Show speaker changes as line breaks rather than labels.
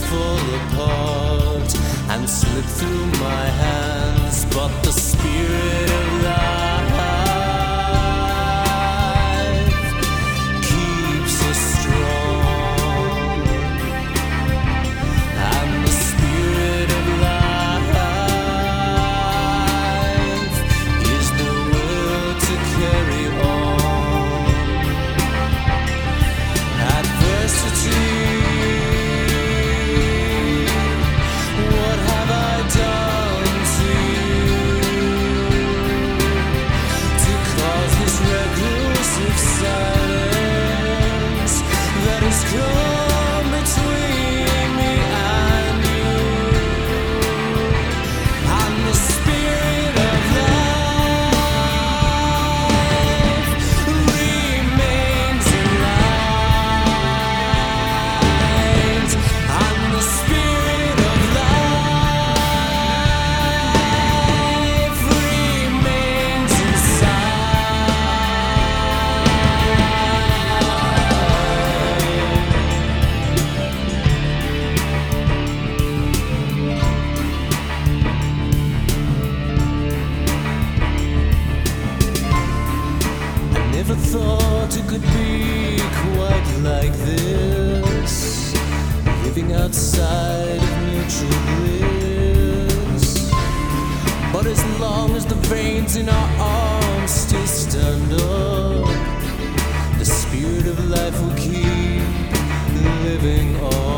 fall apart and slip through my hands, but the spirit of life keeps us strong, and the spirit of life is the will to carry on. Adversity, what have I done to you to cause this reclusive silence that has come between me and you? And the spirit of life remains alive, and the spirit of life remains I never thought it could be quite like this, living outside of mutual bliss. But as long as the veins in our arms still stand up, the spirit of life will keep living on.